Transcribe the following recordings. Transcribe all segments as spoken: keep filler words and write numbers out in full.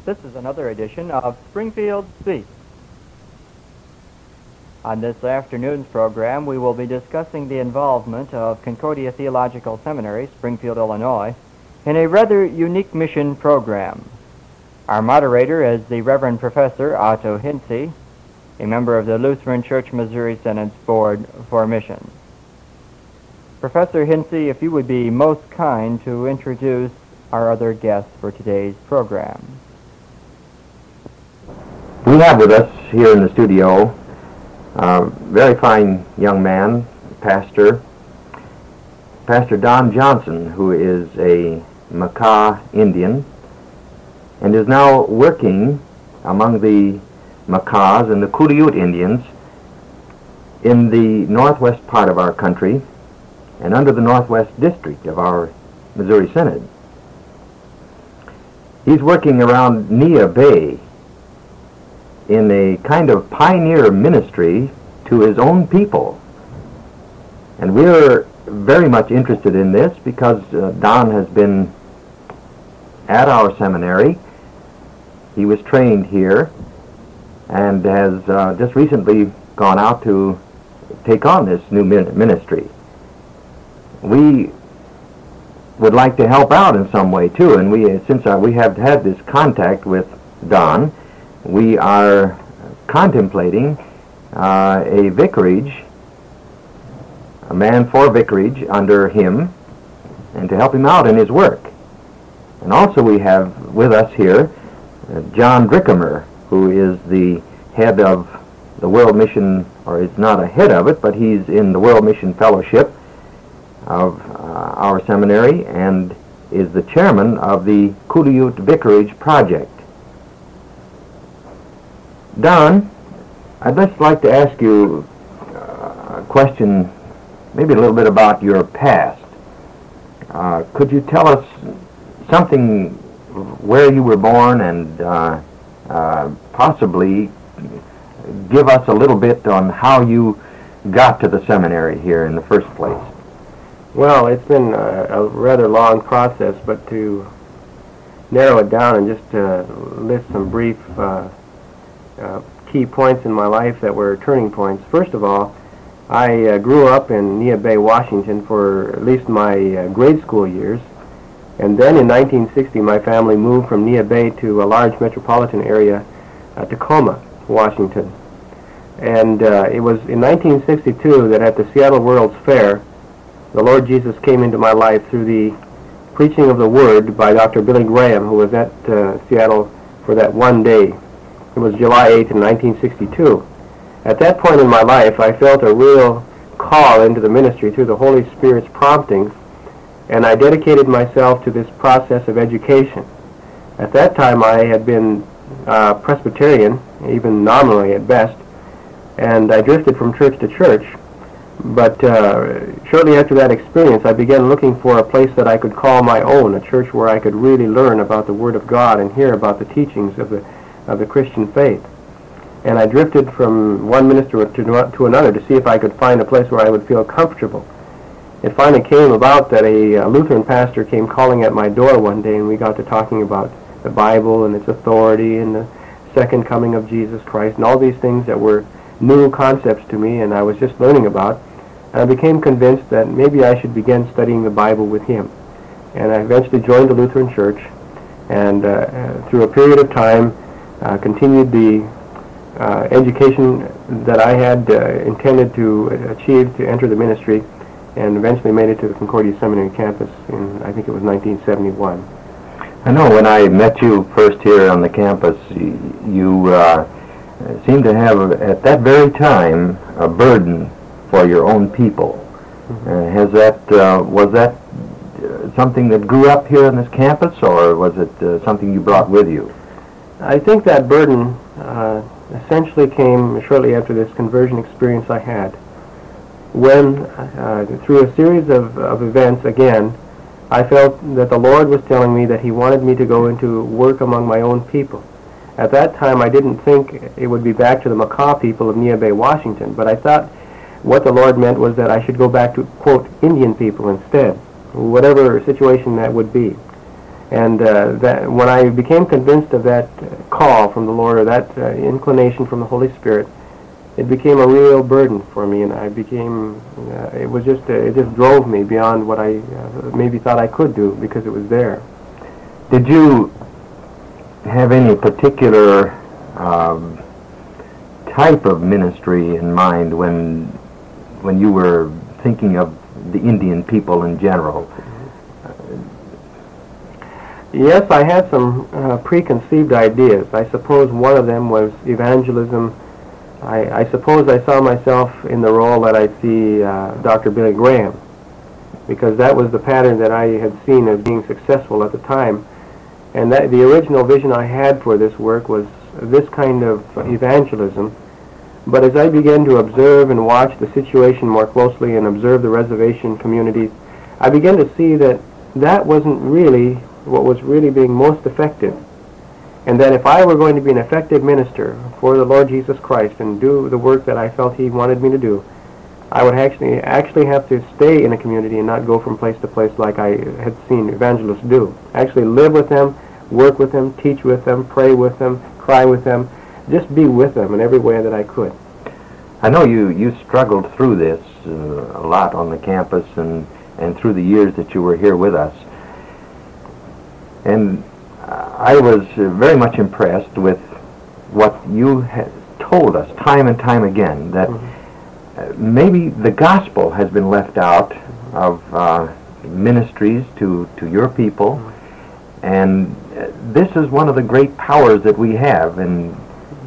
This is another edition of Springfield Speaks. On this afternoon's program, we will be discussing the involvement of Concordia Theological Seminary, Springfield, Illinois, in a rather unique mission program. Our moderator is the Reverend Professor Otto Hinze, a member of the Lutheran Church Missouri Synode's Board for Missions. Professor Hinze, if you would be most kind to introduce our other guests for today's program. We have with us here in the studio a very fine young man, pastor, Pastor Don Johnson, who is a Makah Indian and is now working among the Makahs and the Quileute Indians in the northwest part of our country and under the northwest district of our Missouri Synod. He's working around Neah Bay in a kind of pioneer ministry to his own people. And we're very much interested in this because uh, Don has been at our seminary. He was trained here and has uh, just recently gone out to take on this new min- ministry. We would like to help out in some way too, and we, since uh, we have had this contact with Don, we are contemplating uh, a vicarage, a man for vicarage under him, and to help him out in his work. And also we have with us here uh, John Drickamer, who is the head of the World Mission, or is not a head of it, but he's in the World Mission Fellowship of uh, our seminary and is the chairman of the Quileute Vicarage Project. Don, I'd just like to ask you uh, a question, maybe a little bit about your past. Uh, could you tell us something where you were born and uh, uh, possibly give us a little bit on how you got to the seminary here in the first place? Well, it's been a, a rather long process, but to narrow it down and just uh, list some brief uh, uh, key points in my life that were turning points. First of all, I uh, grew up in Neah Bay, Washington for at least my uh, grade school years, and then in nineteen sixty my family moved from Neah Bay to a large metropolitan area, uh, Tacoma, Washington. And uh, it was in nineteen sixty-two that at the Seattle World's Fair, the Lord Jesus came into my life through the preaching of the Word by Doctor Billy Graham, who was at uh, Seattle for that one day. It was July eighth in nineteen sixty-two. At that point in my life, I felt a real call into the ministry through the Holy Spirit's promptings, and I dedicated myself to this process of education. At that time, I had been uh, Presbyterian, even nominally at best, and I drifted from church to church. But uh, shortly after that experience, I began looking for a place that I could call my own, a church where I could really learn about the Word of God and hear about the teachings of the of the Christian faith. And I drifted from one minister to, to another to see if I could find a place where I would feel comfortable. It finally came about that a, a Lutheran pastor came calling at my door one day, and we got to talking about the Bible and its authority and the second coming of Jesus Christ and all these things that were new concepts to me and I was just learning about. And I became convinced that maybe I should begin studying the Bible with him. And I eventually joined the Lutheran Church, and uh, uh, through a period of time uh, continued the uh, education that I had uh, intended to achieve to enter the ministry, and eventually made it to the Concordia Seminary campus in, I think it was nineteen seventy-one. I know when I met you first here on the campus, you, you uh, seemed to have, at that very time, a burden for your own people. Mm-hmm. Uh, has that, uh, was that uh, something that grew up here on this campus, or was it uh, something you brought with you? I think that burden uh, essentially came shortly after this conversion experience I had, when uh, through a series of, of events, again, I felt that the Lord was telling me that He wanted me to go into work among my own people. At that time, I didn't think it would be back to the Makah people of Neah Bay, Washington, but I thought what the Lord meant was that I should go back to, quote, Indian people instead, whatever situation that would be. And uh, that when I became convinced of that call from the Lord, or that uh, inclination from the Holy Spirit, it became a real burden for me, and I became, uh, it was just, uh, it just drove me beyond what I uh, maybe thought I could do, because it was there. Did you have any particular um, type of ministry in mind when when you were thinking of the Indian people in general? Yes, I had some uh, preconceived ideas. I suppose one of them was evangelism. I, I suppose I saw myself in the role that I see uh, Doctor Billy Graham, because that was the pattern that I had seen as being successful at the time. And that the original vision I had for this work was this kind of evangelism. But as I began to observe and watch the situation more closely and observe the reservation communities, I began to see that that wasn't really what was really being most effective. And that if I were going to be an effective minister for the Lord Jesus Christ and do the work that I felt He wanted me to do, I would actually actually have to stay in a community and not go from place to place like I had seen evangelists do. Actually live with them, work with them, teach with them, pray with them, cry with them, just be with them in every way that I could. I know you, you struggled through this uh, a lot on the campus and, and through the years that you were here with us. And I was uh, very much impressed with what you had told us time and time again, that mm-hmm. uh, maybe the gospel has been left out mm-hmm. of uh, ministries to, to your people, mm-hmm. and uh, this is one of the great powers that we have in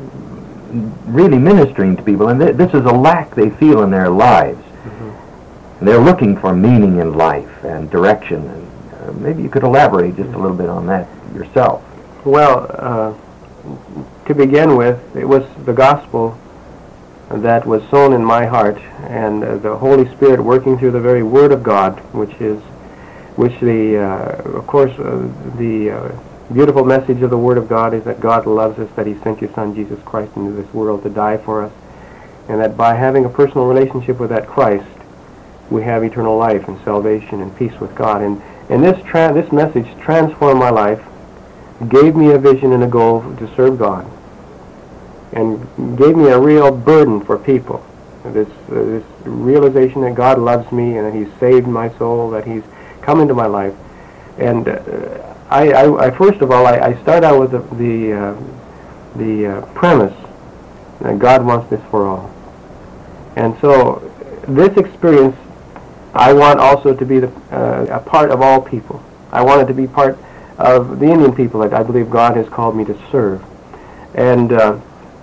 really ministering to people, and th- this is a lack they feel in their lives. Mm-hmm. And they're looking for meaning in life and direction, and uh, maybe you could elaborate just a little bit on that yourself. Well, uh, to begin with, it was the gospel that was sown in my heart, and uh, the Holy Spirit working through the very Word of God, which is, which the, uh, of course, uh, the uh, beautiful message of the Word of God is that God loves us, that He sent His Son Jesus Christ into this world to die for us, and that by having a personal relationship with that Christ, we have eternal life and salvation and peace with God. And and this tra- this message transformed my life, gave me a vision and a goal to serve God, and gave me a real burden for people. This uh, this realization that God loves me and that He's saved my soul, that He's come into my life. And uh, I, I, I first of all, I, I start out with the the, uh, the uh, premise that God wants this for all. And so this experience, I want also to be the, uh, a part of all people. I want it to be part of the Indian people that I believe God has called me to serve. And uh,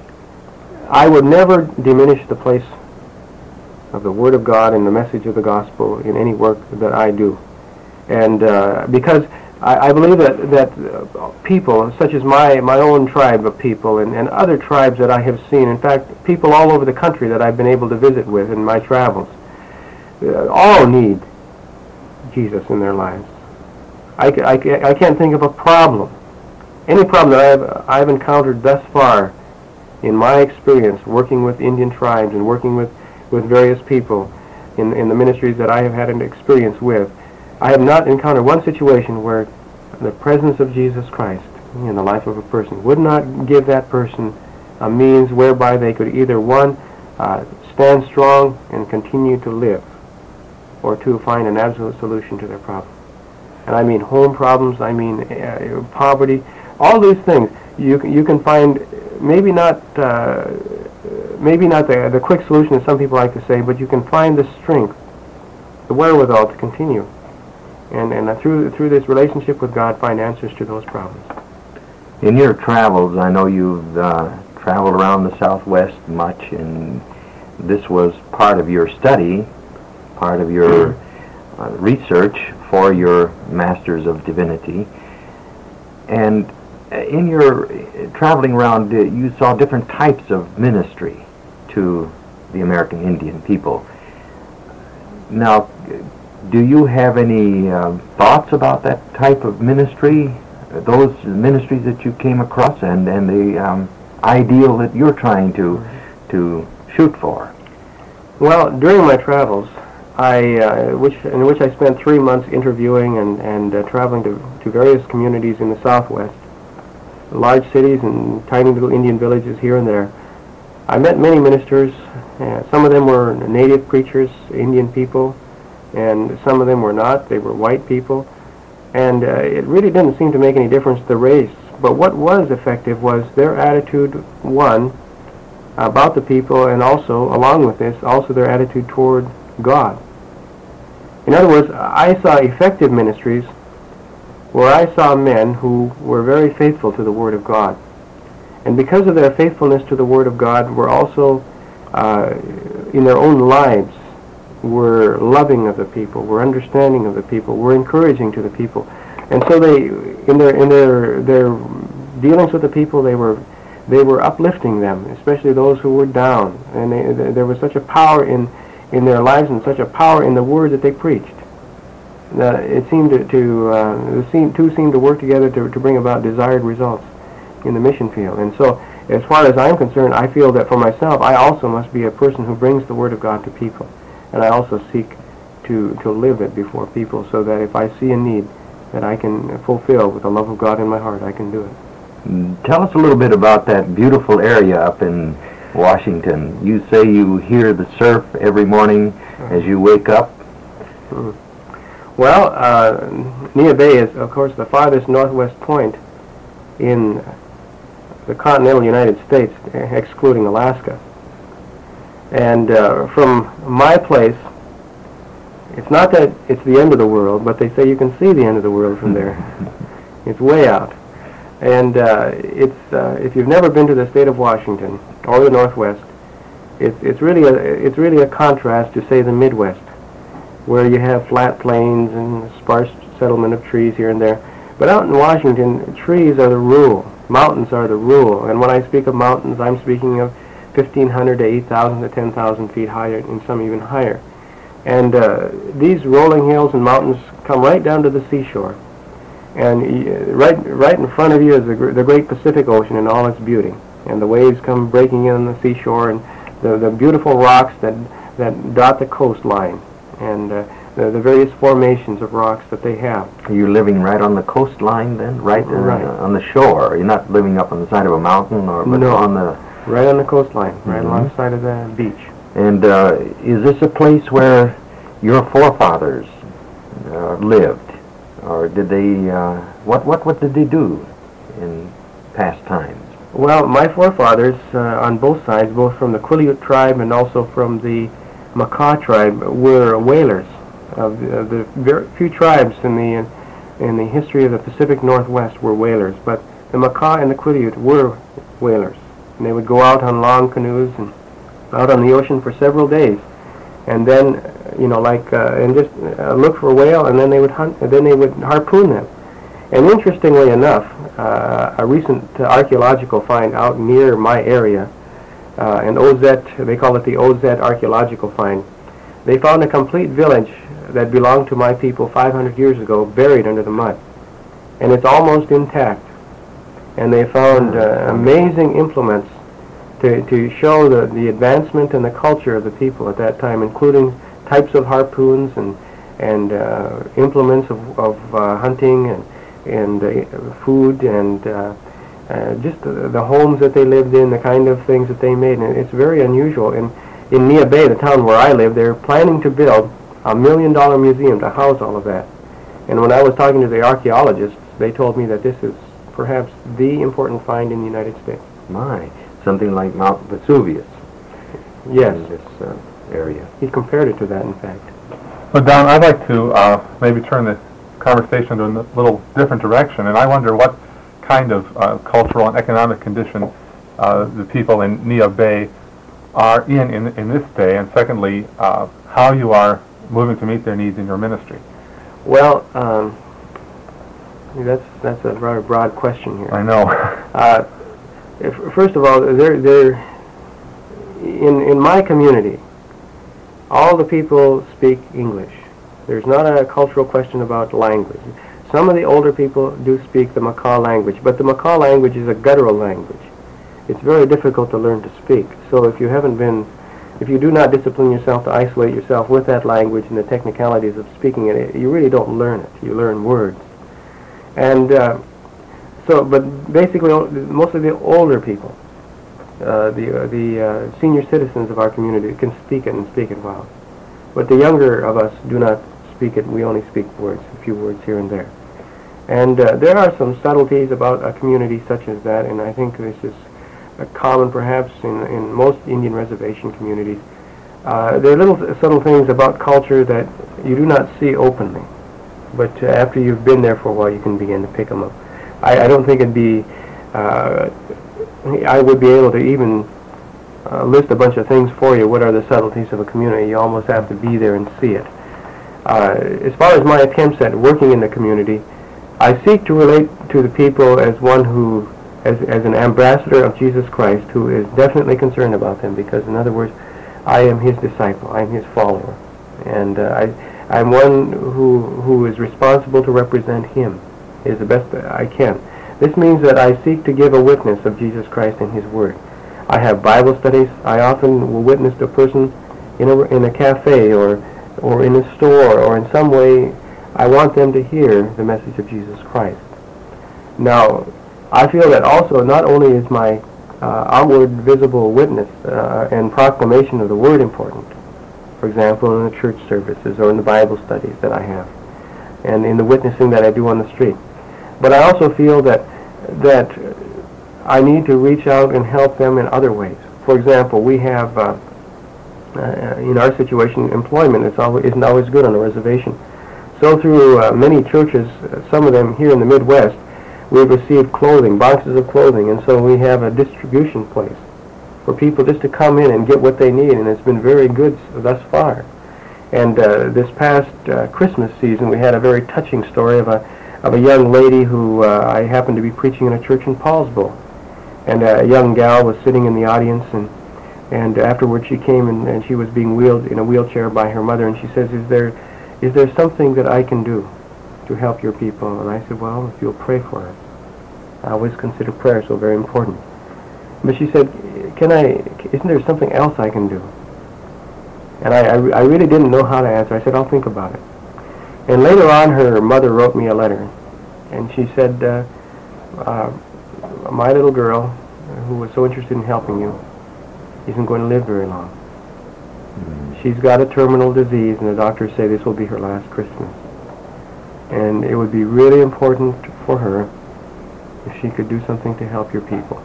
I would never diminish the place of the Word of God and the message of the gospel in any work that I do. And uh, because I, I believe that, that uh, people, such as my, my own tribe of people and, and other tribes that I have seen, in fact, people all over the country that I've been able to visit with in my travels, uh, all need Jesus in their lives. I, I, I can't think of a problem, any problem that I've, I've encountered thus far in my experience working with Indian tribes and working with, with various people in, in the ministries that I have had an experience with. I have not encountered one situation where the presence of Jesus Christ in the life of a person would not give that person a means whereby they could either, one, uh, stand strong and continue to live, or two, find an absolute solution to their problem. And I mean home problems, I mean uh, poverty, all these things. You can, you can find maybe not uh, maybe not the, the quick solution that some people like to say, but you can find the strength, the wherewithal to continue. And, and uh, through through this relationship with God, find answers to those problems. In your travels, I know you've uh, traveled around the Southwest much, and this was part of your study, part of your uh, research for your Masters of Divinity. And in your uh, traveling around, uh, you saw different types of ministry to the American Indian people. Now, do you have any uh, thoughts about that type of ministry, those ministries that you came across, and, and the um, ideal that you're trying to, to shoot for? Well, during my travels, I, uh, which, in which I spent three months interviewing and, and uh, traveling to, to various communities in the Southwest, large cities and tiny little Indian villages here and there. I met many ministers. Uh, some of them were native preachers, Indian people, and some of them were not. They were white people. And uh, it really didn't seem to make any difference to the race. But what was effective was their attitude, one, about the people, and also, along with this, also their attitude toward God. In other words, I saw effective ministries where I saw men who were very faithful to the Word of God. And because of their faithfulness to the Word of God, were also, uh, in their own lives, were loving of the people, were understanding of the people, were encouraging to the people. And so they, in their in their their dealings with the people, they were they were uplifting them, especially those who were down. And they, they, there was such a power in in their lives and such a power in the word that they preached. Uh, it seemed to, to uh, the seem, two seemed to work together to to bring about desired results in the mission field. And so, as far as I'm concerned, I feel that for myself, I also must be a person who brings the Word of God to people. And I also seek to, to live it before people, so that if I see a need that I can fulfill with the love of God in my heart, I can do it. Tell us a little bit about that beautiful area up in Washington. You say you hear the surf every morning as you wake up? Mm. Well, uh, Neah Bay is, of course, the farthest northwest point in the continental United States, excluding Alaska. And uh, from my place, it's not that it's the end of the world, but they say you can see the end of the world from there. It's way out. And uh, it's uh, if you've never been to the state of Washington or the Northwest, it's it's really a it's really a contrast to, say, the Midwest, where you have flat plains and sparse settlement of trees here and there. But out in Washington, trees are the rule. Mountains are the rule. And when I speak of mountains, I'm speaking of fifteen hundred to eight thousand to ten thousand feet higher, and some even higher. And uh, these rolling hills and mountains come right down to the seashore. And uh, right right in front of you is the, gr the great Pacific Ocean in all its beauty. And the waves come breaking in on the seashore, and the, the beautiful rocks that, that dot the coastline, and uh, the, the various formations of rocks that they have. You're living right on the coastline then? Right, uh, right. on the shore? You're not living up on the side of a mountain, or but no. on the... Right on the coastline, right Mm-hmm. alongside of the beach. And uh, is this a place where your forefathers uh, lived? Or did they, uh, what, what, what did they do in past times? Well, my forefathers uh, on both sides, both from the Quileute tribe and also from the Makah tribe, were whalers. Of the, of the very few tribes in the, in the history of the Pacific Northwest were whalers. But the Makah and the Quileute were whalers. And they would go out on long canoes and out on the ocean for several days, and then, you know, like, uh, and just uh, look for a whale, and then they would hunt, and then they would harpoon them. And interestingly enough, uh, a recent uh, archaeological find out near my area, uh, an O Z, they call it the O Z archaeological find. They found a complete village that belonged to my people five hundred years ago, buried under the mud, and it's almost intact. And they found uh, amazing implements to, to show the, the advancement and the culture of the people at that time, including types of harpoons and, and uh, implements of, of uh, hunting and, and uh, food and uh, uh, just the, the homes that they lived in, the kind of things that they made. And it's very unusual. And in Neah Bay, the town where I live, they're planning to build a million dollar museum to house all of that. And when I was talking to the archaeologists, they told me that this is perhaps the important find in the United States. My, something like Mount Vesuvius. Yes. In this uh, area. He compared it to that, in fact. Well, Don, I'd like to uh, maybe turn the conversation to a little different direction, and I wonder what kind of uh, cultural and economic condition uh, the people in Neah Bay are in, in in this day, and secondly, uh, how you are moving to meet their needs in your ministry. Well, um, that's that's a rather broad question here. I know. Uh, if, first of all, they're, they're in in my community, all the people speak English. There's not a cultural question about language. Some of the older people do speak the Makah language, but the Makah language is a guttural language. It's very difficult to learn to speak. So if you haven't been if you do not discipline yourself to isolate yourself with that language and the technicalities of speaking it, you really don't learn it. You learn words. And uh, so, but basically, most of the older people, uh, the uh, the uh, senior citizens of our community can speak it and speak it well. But the younger of us do not speak it. We only speak words, a few words here and there. And uh, there are some subtleties about a community such as that, and I think this is uh, common perhaps in, in most Indian reservation communities. Uh, there are little subtle things about culture that you do not see openly, but uh, after you've been there for a while, you can begin to pick them up. I, I don't think it'd be, uh, I would be able to even uh, list a bunch of things for you. What are the subtleties of a community? You almost have to be there and see it. Uh, as far as my attempts at working in the community, I seek to relate to the people as one who, as, as an ambassador of Jesus Christ, who is definitely concerned about them, because in other words, I am his disciple, I am his follower, and uh, I, I'm one who, who is responsible to represent him is the best I can. This means that I seek to give a witness of Jesus Christ and his word. I have Bible studies. I often will witness to a person in a, in a cafe or, or in a store or in some way. I want them to hear the message of Jesus Christ. Now, I feel that also not only is my uh, outward visible witness uh, and proclamation of the word important, for example, in the church services or in the Bible studies that I have, and in the witnessing that I do on the street, but I also feel that that I need to reach out and help them in other ways. For example, we have, uh, uh, in our situation, employment is always, isn't always good on a reservation. So through uh, many churches, uh, some of them here in the Midwest, we've received clothing, boxes of clothing, and so we have a distribution place for people just to come in and get what they need, and it's been very good thus far. And uh, this past uh, Christmas season, we had a very touching story of a of a young lady who uh, I happened to be preaching in a church in Paulsbo, and uh, a young gal was sitting in the audience, and and afterwards she came and, and she was being wheeled in a wheelchair by her mother, and she says, "Is there is there something that I can do to help your people?" And I said, "Well, if you'll pray for us." I always consider prayer so very important. But she said, "Can I? Isn't there something else I can do?" And I, I, I really didn't know how to answer. I said, "I'll think about it." And later on, her mother wrote me a letter, and she said, uh, uh, "My little girl, who was so interested in helping you, isn't going to live very long. Mm-hmm. She's got a terminal disease, and the doctors say this will be her last Christmas. And it would be really important for her if she could do something to help your people."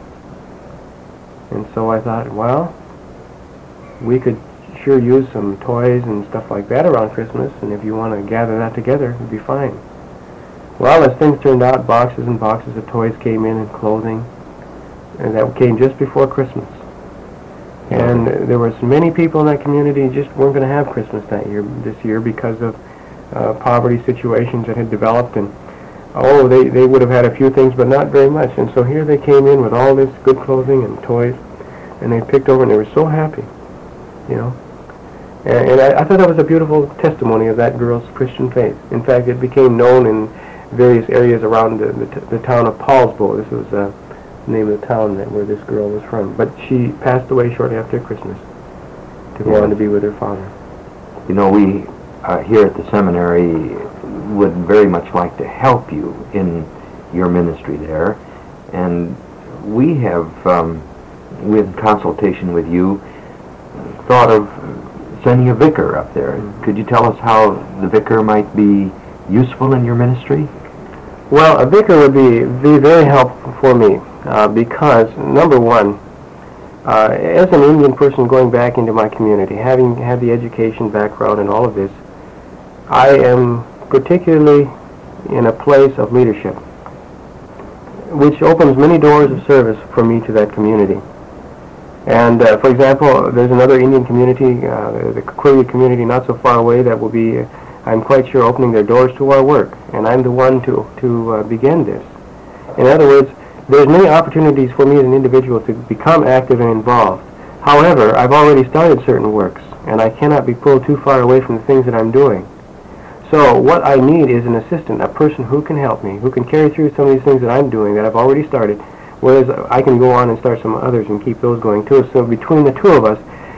And so I thought, well, we could sure use some toys and stuff like that around Christmas, and if you want to gather that together, it'd be fine. Well, as things turned out, boxes and boxes of toys came in and clothing, and that came just before Christmas. And there was many people in that community who just weren't going to have Christmas that year, this year, because of uh, poverty situations that had developed, and oh, they, they would have had a few things, but not very much. And so here they came in with all this good clothing and toys, and they picked over, and they were so happy, you know. And, and I, I thought that was a beautiful testimony of that girl's Christian faith. In fact, it became known in various areas around the, the, t the town of Paulsbo. This was uh, the name of the town that, where this girl was from. But she passed away shortly after Christmas to go yes. on to be with her father. You know, we uh, here at the seminary would very much like to help you in your ministry there, and we have, um, with consultation with you, thought of sending a vicar up there. Mm-hmm. Could you tell us how the vicar might be useful in your ministry? Well, a vicar would be, be very helpful for me uh, because, number one, uh, as an Indian person going back into my community, having had the education background and all of this, I am particularly in a place of leadership, which opens many doors of service for me to that community. And, uh, for example, there's another Indian community, uh, the Quileute community not so far away, that will be, uh, I'm quite sure, opening their doors to our work. And I'm the one to, to uh, begin this. In other words, there's many opportunities for me as an individual to become active and involved. However, I've already started certain works, and I cannot be pulled too far away from the things that I'm doing. So what I need is an assistant, a person who can help me, who can carry through some of these things that I'm doing, that I've already started, whereas I can go on and start some others and keep those going too. So between the two of us,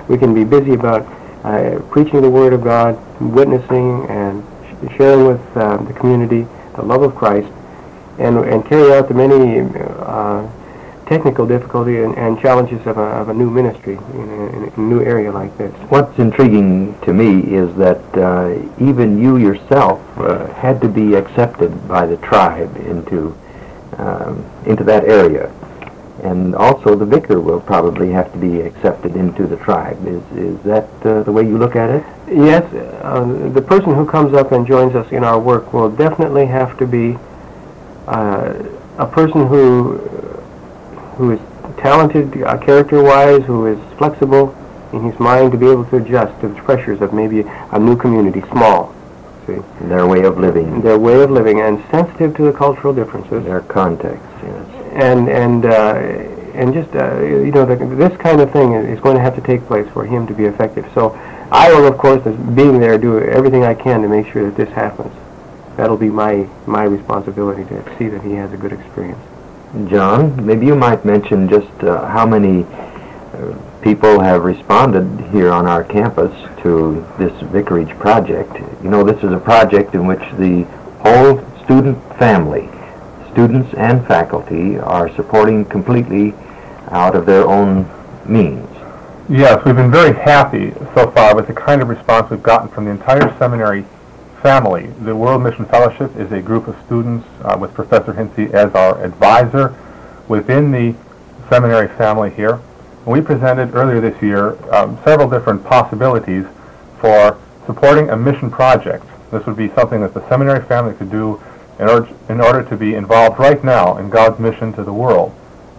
we can be busy about uh, preaching the Word of God, witnessing, and sh- sharing with uh, the community the love of Christ, and and carry out the many uh, technical difficulty and, and challenges of a, of a new ministry in a, in a new area like this. What's intriguing to me is that uh, even you yourself uh, had to be accepted by the tribe into um, into that area, and also the vicar will probably have to be accepted into the tribe. Is is that uh, the way you look at it? Yes, uh, the person who comes up and joins us in our work will definitely have to be uh, a person who who is talented uh, character-wise, who is flexible in his mind to be able to adjust to the pressures of maybe a new community, small, see, Their way of living, their way of living, and sensitive to the cultural differences, their context, yes. and and uh, and just uh, you know the, this kind of thing is going to have to take place for him to be effective. So I will, of course, as being there, do everything I can to make sure that this happens. That'll be my my responsibility to see that he has a good experience. John, maybe you might mention just uh, how many uh, people have responded here on our campus to this vicarage project. You know, this is a project in which the whole student family, students and faculty, are supporting completely out of their own means. Yes, we've been very happy so far with the kind of response we've gotten from the entire seminary family. The World Mission Fellowship is a group of students uh, with Professor Hinze as our advisor within the seminary family here. And we presented earlier this year um, several different possibilities for supporting a mission project. This would be something that the seminary family could do in order, in order to be involved right now in God's mission to the world.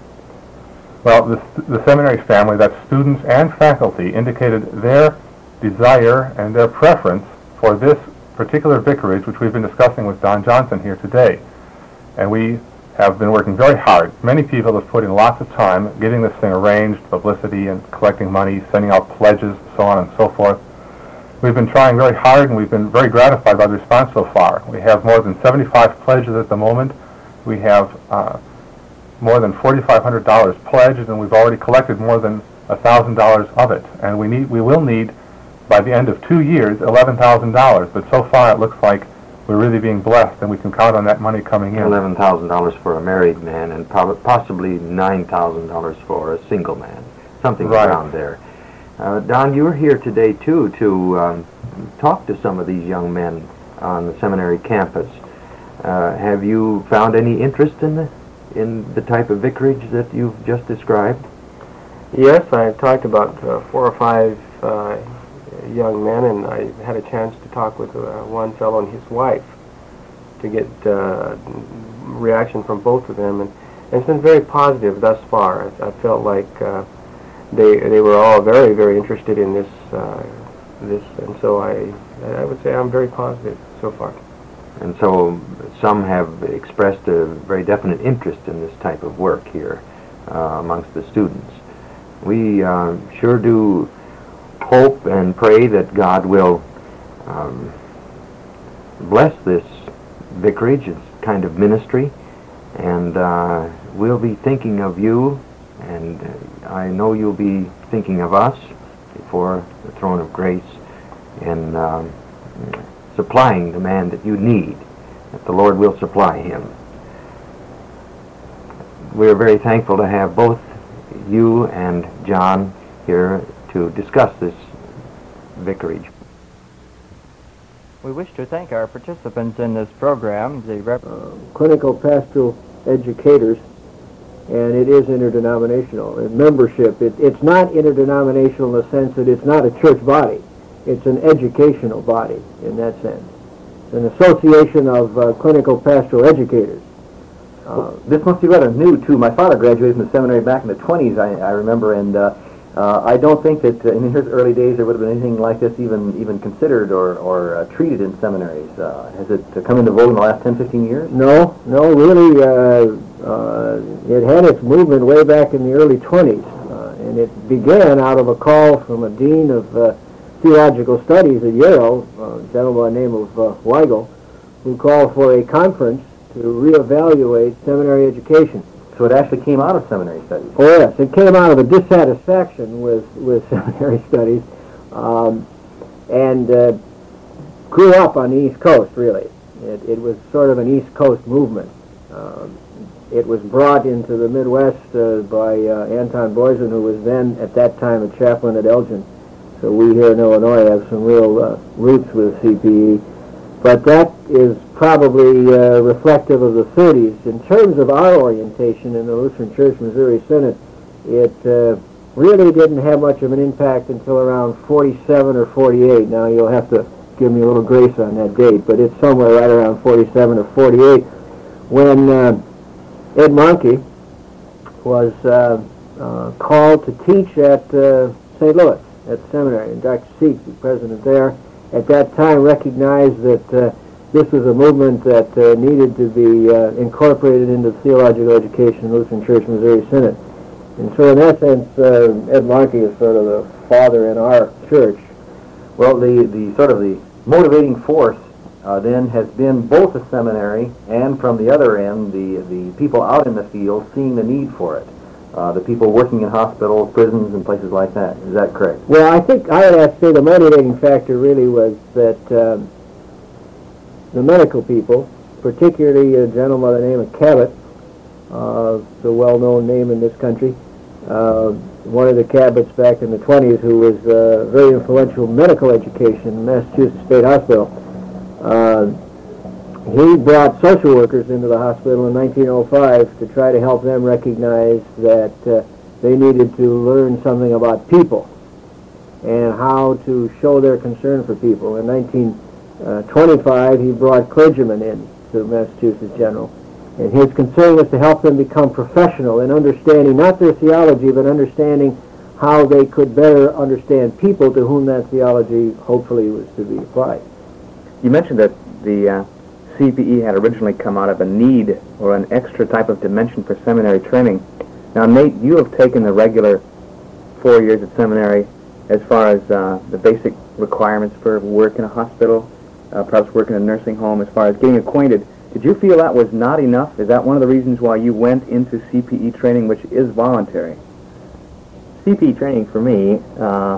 Well, the, the seminary family, that's students and faculty, indicated their desire and their preference for this particular vicarage, which we've been discussing with Don Johnson here today. And we have been working very hard. Many people have put in lots of time getting this thing arranged, publicity and collecting money, sending out pledges, so on and so forth. We've been trying very hard, and we've been very gratified by the response so far. We have more than seventy-five pledges at the moment. We have uh, more than four thousand five hundred dollars pledged, and we've already collected more than one thousand dollars of it. And we need, we will need, by the end of two years, eleven thousand dollars. But so far it looks like we're really being blessed, and we can count on that money coming in. eleven thousand dollars for a married man, and prob- possibly nine thousand dollars for a single man, something Right. around there. Uh, Don, you were here today, too, to um, talk to some of these young men on the seminary campus. Uh, have you found any interest in the, in the type of vicarage that you've just described? Yes, I talked about uh, four or five uh, young men, and I had a chance to talk with uh, one fellow and his wife to get uh, reaction from both of them, and, and it's been very positive thus far. I, I felt like uh, they they were all very very interested in this uh, this, and so I I would say I'm very positive so far. And so some have expressed a very definite interest in this type of work here uh, amongst the students. We uh, sure do hope and pray that God will um, bless this vicarage, its kind of ministry, and uh, we'll be thinking of you, and uh, I know you'll be thinking of us before the throne of grace in um, supplying the man that you need, that the Lord will supply him. We're very thankful to have both you and John here to discuss this vicarage. We wish to thank our participants in this program, the rep- uh, clinical pastoral educators, and it is interdenominational. In membership, it, it's not interdenominational in the sense that it's not a church body. It's an educational body in that sense. It's an association of uh, clinical pastoral educators. Uh, This must be rather new, too. My father graduated from the seminary back in the twenties, I, I remember, and uh, uh, I don't think that uh, in his early days there would have been anything like this even even considered or, or uh, treated in seminaries. Uh, has it uh, come into vogue in the last ten, fifteen years? No, no, really, uh, uh, it had its movement way back in the early twenties, uh, and it began out of a call from a dean of uh, theological studies at Yale, a gentleman by the name of uh, Weigel, who called for a conference to reevaluate seminary education. So it actually came out of seminary studies. Oh yes, it came out of a dissatisfaction with, with seminary studies, um, and uh, grew up on the East Coast, really. It, it was sort of an East Coast movement. Um, it was brought into the Midwest uh, by uh, Anton Boysen, who was then, at that time, a chaplain at Elgin. So we here in Illinois have some real uh, roots with C P E. But that is probably uh, reflective of the thirties. In terms of our orientation in the Lutheran Church Missouri Synod, it uh, really didn't have much of an impact until around forty-seven or forty-eight. Now you'll have to give me a little grace on that date, but it's somewhere right around forty-seven or forty-eight when uh, Ed Monkey was uh, uh, called to teach at uh, Saint Louis at the seminary, and Doctor Seek, the president there, at that time recognized that uh, this was a movement that uh, needed to be uh, incorporated into the theological education of the Lutheran Church Missouri Synod. And so in that sense, uh, Ed Monkey is sort of the father in our church. Well, the, the sort of the motivating force uh, then has been both the seminary and from the other end, the, the people out in the field seeing the need for it. Uh, the people working in hospitals, prisons, and places like that. Is that correct? Well, I think I would have to say the motivating factor really was that um, the medical people, particularly a gentleman by the name of Cabot, uh, the well-known name in this country, uh, one of the Cabots back in the twenties who was uh, very influential in medical education in Massachusetts State Hospital. Uh, he brought social workers into the hospital in nineteen oh five to try to help them recognize that uh, they needed to learn something about people and how to show their concern for people. In nineteen twenty-five, he brought clergymen in to Massachusetts General, and his concern was to help them become professional in understanding not their theology, but understanding how they could better understand people to whom that theology hopefully was to be applied. You mentioned that the uh, C P E had originally come out of a need or an extra type of dimension for seminary training. Now, Nate, you have taken the regular four years at seminary as far as uh, the basic requirements for work in a hospital, uh, perhaps work in a nursing home, as far as getting acquainted. Did you feel that was not enough? Is that one of the reasons why you went into C P E training, which is voluntary? C P E training for me, uh,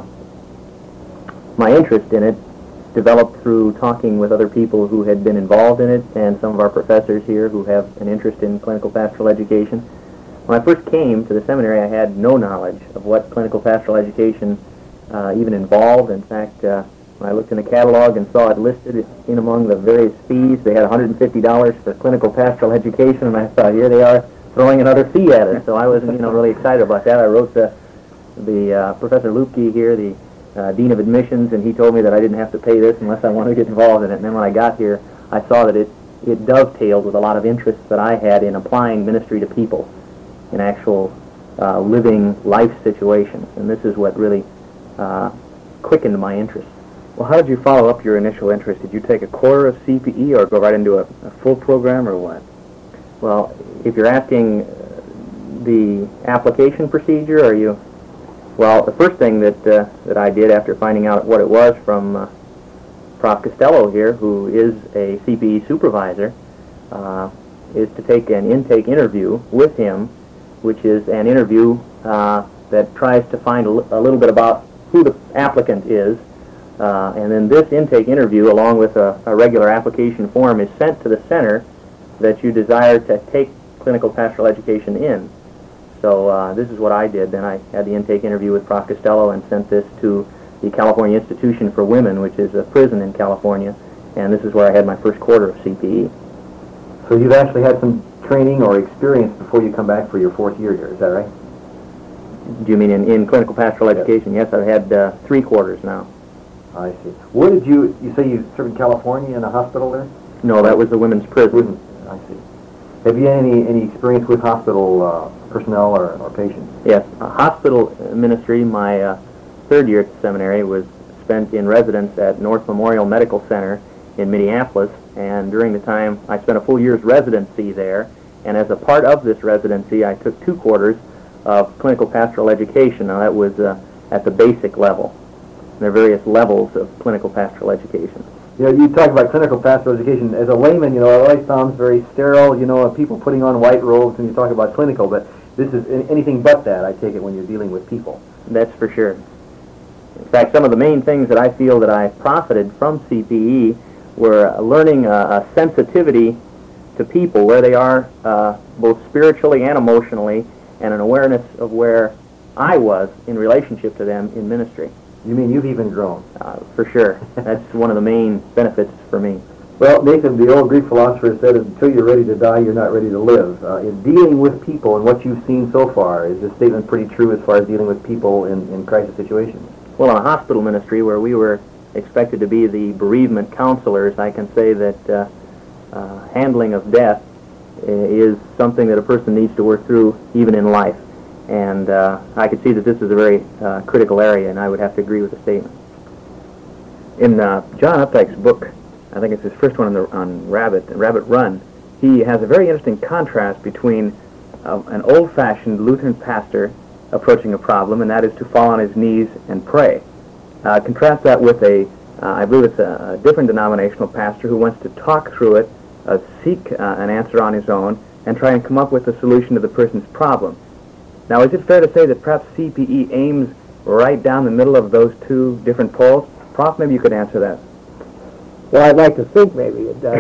my interest in it developed through talking with other people who had been involved in it and some of our professors here who have an interest in clinical pastoral education. When I first came to the seminary, I had no knowledge of what clinical pastoral education uh, even involved. In fact, uh, when I looked in the catalog and saw it listed in among the various fees, they had one hundred fifty dollars for clinical pastoral education, and I thought, here they are throwing another fee at us. So I wasn't, you know, really excited about that. I wrote the, the uh, Professor Lupke here, the Uh, Dean of Admissions, and he told me that I didn't have to pay this unless I wanted to get involved in it. And then when I got here, I saw that it, it dovetailed with a lot of interests that I had in applying ministry to people in actual uh, living life situations. And this is what really uh, quickened my interest. Well, how did you follow up your initial interest? Did you take a quarter of C P E or go right into a, a full program or what? Well, if you're asking the application procedure, are you... Well, the first thing that uh, that I did after finding out what it was from uh, Prof Costello here, who is a C P E supervisor, uh, is to take an intake interview with him, which is an interview uh, that tries to find a, li a little bit about who the applicant is, uh, and then this intake interview, along with a, a regular application form, is sent to the center that you desire to take clinical pastoral education in. So uh, this is what I did. Then I had the intake interview with Prof Costello and sent this to the California Institution for Women, which is a prison in California, and this is where I had my first quarter of C P E. So you've actually had some training or experience before you come back for your fourth year here, is that right? Do you mean in, in clinical pastoral education? Yes, I've had uh, three quarters now. I see. Where did you, you say you served in California in a hospital there? No, that was the women's prison. I see. Have you had any, any experience with hospital uh, personnel or, or patients? Yes, uh, hospital ministry. My uh, third year at the seminary was spent in residence at North Memorial Medical Center in Minneapolis, and during the time I spent a full year's residency there, and as a part of this residency I took two quarters of clinical pastoral education. Now that was uh, at the basic level. There are various levels of clinical pastoral education. You know, you talk about clinical pastoral education. As a layman, you know, it always sounds very sterile, you know, of people putting on white robes and you talk about clinical, but this is anything but that, I take it, when you're dealing with people. That's for sure. In fact, some of the main things that I feel that I profited from C P E were uh, learning a, a sensitivity to people, where they are uh, both spiritually and emotionally, and an awareness of where I was in relationship to them in ministry. You mean you've even grown? Uh, for sure. That's one of the main benefits for me. Well, Nathan, the old Greek philosopher said, until you're ready to die, you're not ready to live. Uh, in dealing with people and what you've seen so far, is this statement pretty true as far as dealing with people in, in crisis situations? Well, in a hospital ministry where we were expected to be the bereavement counselors, I can say that uh, uh, handling of death is something that a person needs to work through even in life. And uh, I could see that this is a very uh, critical area, and I would have to agree with the statement. In uh, John Updike's book, I think it's his first one on, the, on Rabbit, Rabbit Run, he has a very interesting contrast between uh, an old-fashioned Lutheran pastor approaching a problem, and that is to fall on his knees and pray. Uh, contrast that with a, uh, I believe it's a, a different denominational pastor who wants to talk through it, uh, seek uh, an answer on his own, and try and come up with a solution to the person's problem. Now, is it fair to say that perhaps C P E aims right down the middle of those two different poles? Prof, maybe you could answer that. Well, I'd like to think maybe it does.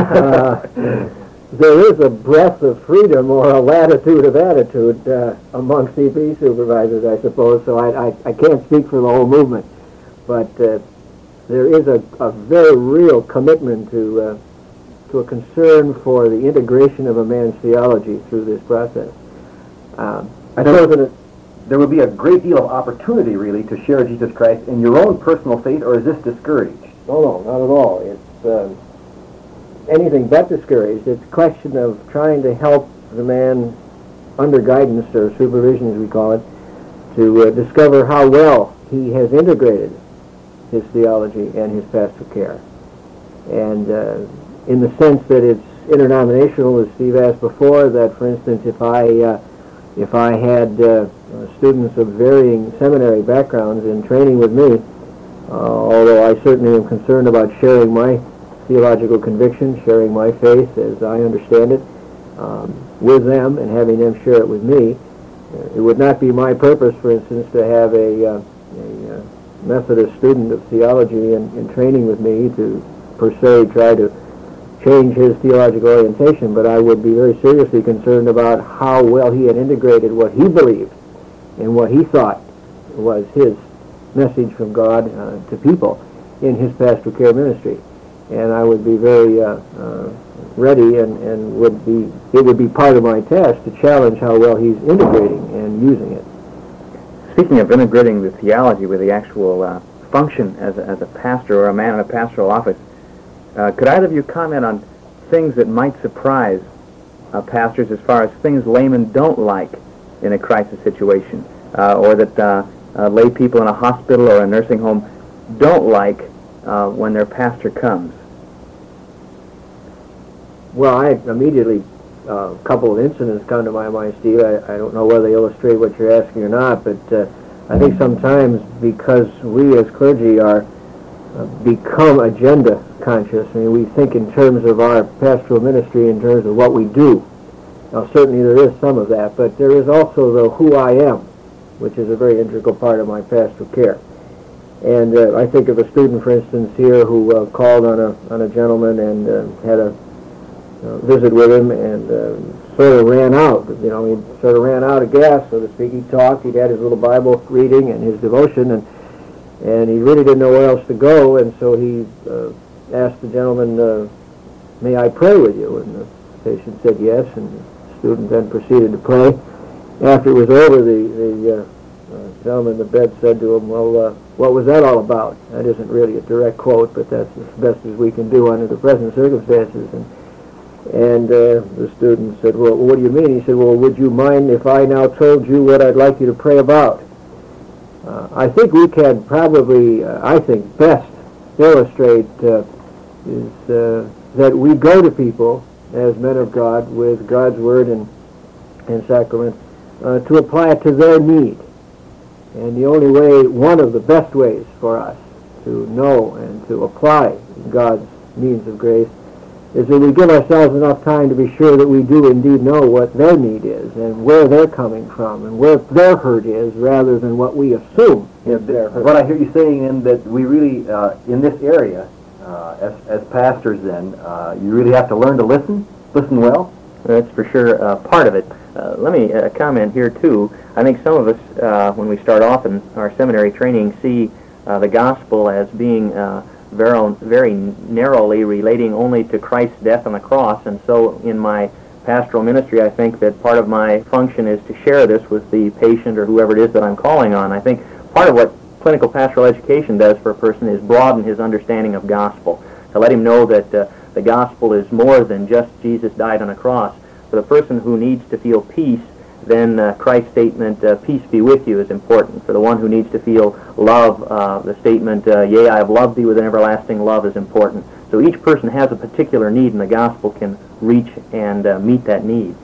uh, there is a breadth of freedom or a latitude of attitude uh, among C P E supervisors, I suppose, so I, I, I can't speak for the whole movement. But uh, there is a, a very real commitment to, uh, to a concern for the integration of a man's theology through this process. Um, I suppose that there would be a great deal of opportunity, really, to share Jesus Christ in your own personal faith, or is this discouraged? No, no, not at all. It's um, anything but discouraged. It's a question of trying to help the man under guidance, or supervision as we call it, to uh, discover how well he has integrated his theology and his pastoral care. And uh, in the sense that it's interdenominational, as Steve asked before, that, for instance, if I uh, if I had uh, students of varying seminary backgrounds in training with me, uh, although I certainly am concerned about sharing my theological conviction, sharing my faith as I understand it, um, with them and having them share it with me, uh, it would not be my purpose, for instance, to have a, uh, a uh, Methodist student of theology in, in training with me to, per se, try to change his theological orientation, but I would be very seriously concerned about how well he had integrated what he believed and what he thought was his message from God uh, to people in his pastoral care ministry. And I would be very uh, uh, ready and, and would be, it would be part of my task to challenge how well he's integrating and using it. Speaking of integrating the theology with the actual uh, function as a, as a pastor or a man in a pastoral office, Uh, could either of you comment on things that might surprise uh, pastors as far as things laymen don't like in a crisis situation, uh, or that uh, uh, lay people in a hospital or a nursing home don't like uh, when their pastor comes? Well, I immediately, uh, a couple of incidents come to my mind, Steve. I, I don't know whether they illustrate what you're asking or not, but uh, I think sometimes because we as clergy are uh, become agenda conscious. I mean, we think in terms of our pastoral ministry, in terms of what we do. Now, certainly there is some of that, but there is also the who I am, which is a very integral part of my pastoral care. And uh, I think of a student, for instance, here who uh, called on a on a gentleman and uh, had a uh, visit with him, and uh, sort of ran out. You know, he sort of ran out of gas, so to speak. He talked. He'd had his little Bible reading and his devotion, and and he really didn't know where else to go, and so he uh, asked the gentleman, uh, may I pray with you? And the patient said yes, and the student then proceeded to pray. After it was over, the, the uh, uh, gentleman in the bed said to him, well, uh, what was that all about? That isn't really a direct quote, but that's as best as we can do under the present circumstances. And, and uh, the student said, well, what do you mean? He said, well, would you mind if I now told you what I'd like you to pray about? Uh, I think we can probably, uh, I think, best illustrate uh, is uh, that we go to people as men of God with God's Word and, and sacrament uh, to apply it to their need. And the only way, one of the best ways for us to know and to apply God's means of grace is that we give ourselves enough time to be sure that we do indeed know what their need is and where they're coming from and where their hurt is, rather than what we assume Yeah, is their hurt. what I hear you saying then, that we really, uh, in this area, uh, as, as pastors then, uh, you really have to learn to listen, listen well. That's for sure uh, part of it. Uh, let me uh, comment here, too. I think some of us, uh, when we start off in our seminary training, see uh, the gospel as being uh, very, very narrowly relating only to Christ's death on the cross. And so in my pastoral ministry, I think that part of my function is to share this with the patient or whoever it is that I'm calling on. I think part of what clinical pastoral education does for a person is broaden his understanding of gospel, to let him know that uh, the gospel is more than just Jesus died on a cross. For the person who needs to feel peace, then uh, Christ's statement, uh, peace be with you, is important. For the one who needs to feel love, uh, the statement, uh, yea, I have loved thee with an everlasting love, is important. So each person has a particular need, and the gospel can reach and uh, meet that need.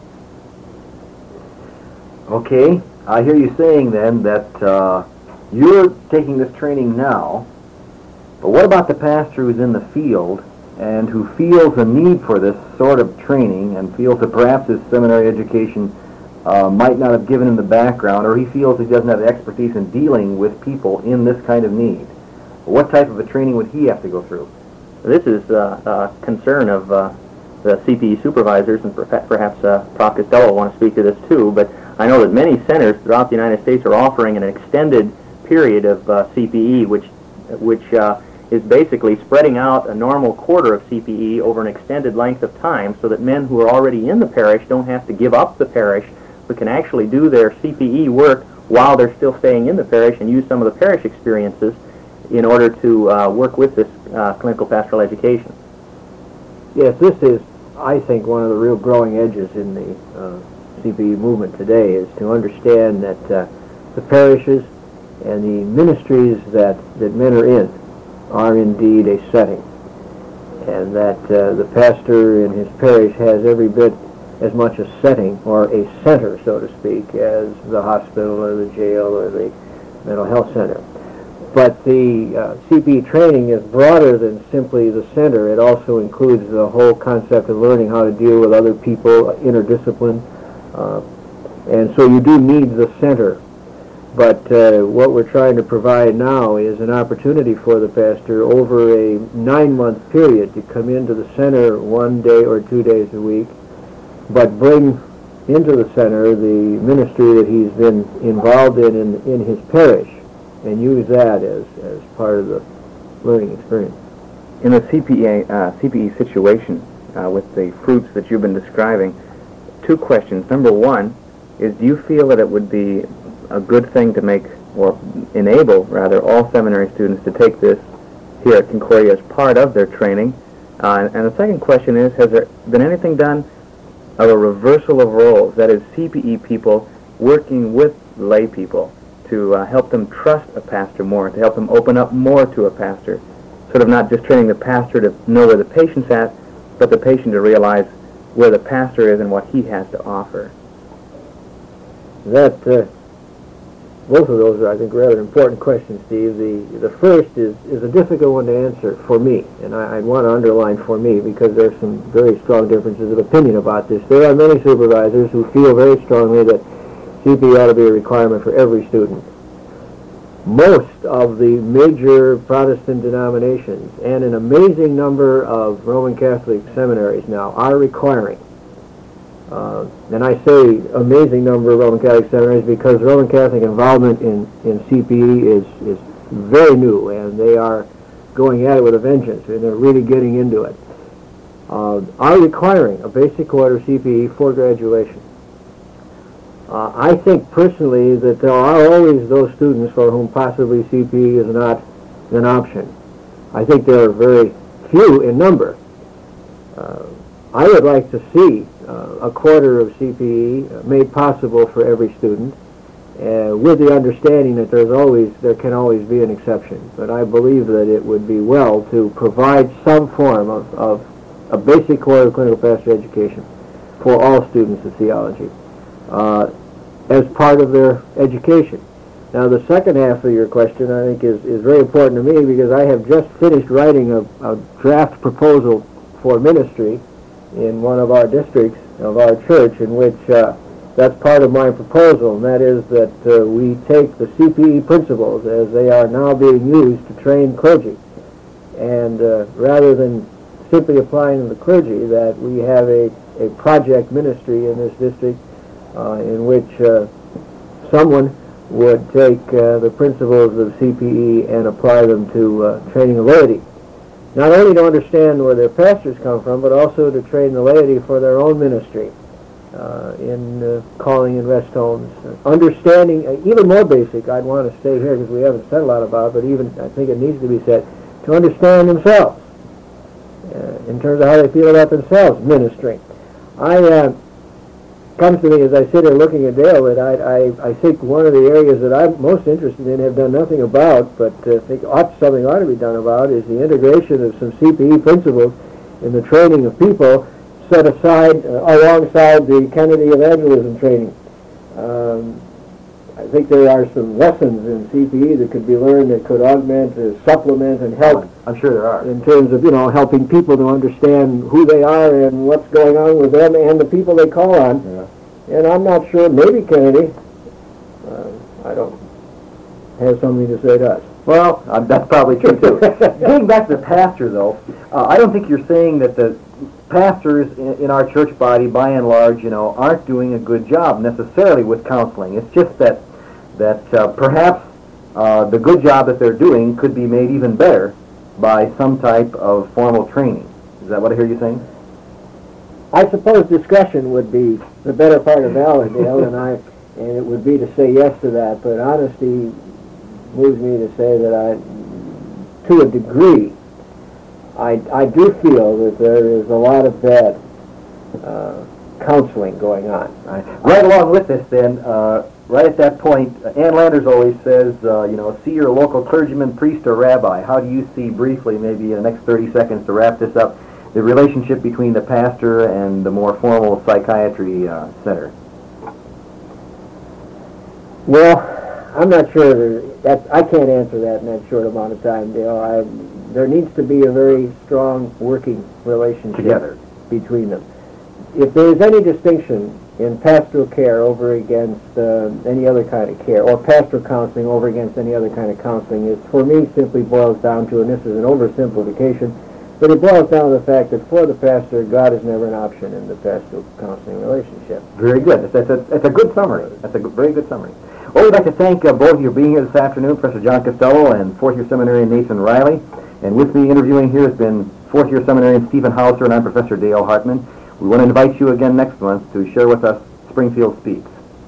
Okay, I hear you saying then that uh, you're taking this training now, but what about the pastor who's in the field and who feels a need for this sort of training and feels that perhaps his seminary education uh, might not have given him the background, or he feels he doesn't have the expertise in dealing with people in this kind of need? What type of a training would he have to go through? This is uh, a concern of uh, the C P E supervisors, and perhaps uh, Prof Costello will want to speak to this too, but I know that many centers throughout the United States are offering an extended period of uh, C P E, which, which uh, is basically spreading out a normal quarter of C P E over an extended length of time, so that men who are already in the parish don't have to give up the parish, but can actually do their C P E work while they're still staying in the parish and use some of the parish experiences in order to uh, work with this uh, clinical pastoral education. Yes, this is, I think, one of the real growing edges in the uh, C P E movement today, is to understand that uh, the parishes and the ministries that, that men are in are indeed a setting, and that uh, the pastor in his parish has every bit as much a setting, or a center, so to speak, as the hospital or the jail or the mental health center. But the uh, C P E training is broader than simply the center. It also includes the whole concept of learning how to deal with other people, interdiscipline, uh, and so you do need the center. But uh, what we're trying to provide now is an opportunity for the pastor over a nine-month period to come into the center one day or two days a week, but bring into the center the ministry that he's been involved in in, in his parish, and use that as, as part of the learning experience. In the C P E, uh, C P E situation, uh, with the fruits that you've been describing, two questions. Number one is, do you feel that it would be a good thing to make, or enable, rather, all seminary students to take this here at Concordia as part of their training? Uh, and the second question is, has there been anything done of a reversal of roles, that is, C P E people working with lay people to uh, help them trust a pastor more, to help them open up more to a pastor, sort of not just training the pastor to know where the patient's at, but the patient to realize where the pastor is and what he has to offer? That, uh, both of those are, I think, rather important questions, Steve. The, the first is, is a difficult one to answer for me, and I, I want to underline for me, because there's some very strong differences of opinion about this. There are many supervisors who feel very strongly that C P E ought to be a requirement for every student. Most of the major Protestant denominations and an amazing number of Roman Catholic seminaries now are requiring. Uh, and I say amazing number of Roman Catholic seminaries because Roman Catholic involvement in, in C P E is, is very new, and they are going at it with a vengeance, and they're really getting into it. Uh, are requiring a basic order C P E for graduation. Uh, I think personally that there are always those students for whom possibly C P E is not an option. I think there are very few in number. Uh, I would like to see uh, a quarter of C P E made possible for every student, uh, with the understanding that there's always there can always be an exception. But I believe that it would be well to provide some form of, of a basic core of clinical pastoral education for all students of theology uh, as part of their education. Now, the second half of your question, I think, is, is very important to me because I have just finished writing a, a draft proposal for ministry in one of our districts of our church, in which uh, that's part of my proposal, and that is that uh, we take the C P E principles as they are now being used to train clergy, and uh, rather than simply applying to the clergy, that we have a, a project ministry in this district uh, in which uh, someone would take uh, the principles of C P E and apply them to uh, training the laity. Not only to understand where their pastors come from, but also to train the laity for their own ministry uh, in uh, calling in rest homes. Understanding, uh, even more basic, I'd want to stay here because we haven't said a lot about it, but even I think it needs to be said, to understand themselves uh, in terms of how they feel about themselves ministering. I uh, comes to me as I sit here looking at Dale that I, I, I think one of the areas that I'm most interested in, have done nothing about, but uh, think ought, something ought to be done about, is the integration of some C P E principles in the training of people set aside uh, alongside the Kennedy evangelism training. Um, I think there are some lessons in C P E that could be learned that could augment, uh, supplement, and help. I'm sure there are. In terms of, you know, helping people to understand who they are and what's going on with them and the people they call on. Yeah. And I'm not sure, maybe Kennedy, uh, I don't, has something to say to us. Well, uh, that's probably true, too. Getting back to the pastor, though, uh, I don't think you're saying that the pastors in, in our church body, by and large, you know, aren't doing a good job necessarily with counseling. It's just that that uh, perhaps uh, the good job that they're doing could be made even better by some type of formal training. Is that what I hear you saying? I suppose discussion would be the better part of valor, Dale, and I, and it would be to say yes to that. But honesty moves me to say that I, to a degree, I I do feel that there is a lot of bad uh, counseling going on. Right. Right along with this, then. Uh, Right at that point, uh, Ann Landers always says, uh, you know, see your local clergyman, priest, or rabbi. How do you see briefly, maybe in the next thirty seconds to wrap this up, the relationship between the pastor and the more formal psychiatry uh, center? Well, I'm not sure that I can't answer that in that short amount of time, Dale. I, there needs to be a very strong working relationship Together. between them. If there is any distinction in pastoral care over against uh, any other kind of care, or pastoral counseling over against any other kind of counseling, it for me simply boils down to, and this is an oversimplification, but it boils down to the fact that for the pastor, God is never an option in the pastoral counseling relationship. Very good. That's, that's, a, that's a good summary. That's a good, very good summary. Well, we'd like to thank uh, both of you for being here this afternoon, Professor John Costello and fourth-year seminarian Nathan Riley. And with me interviewing here has been fourth-year seminarian Stephen Hauser, and I'm Professor Dale Hartman. We want to invite you again next month to share with us Springfield Speaks.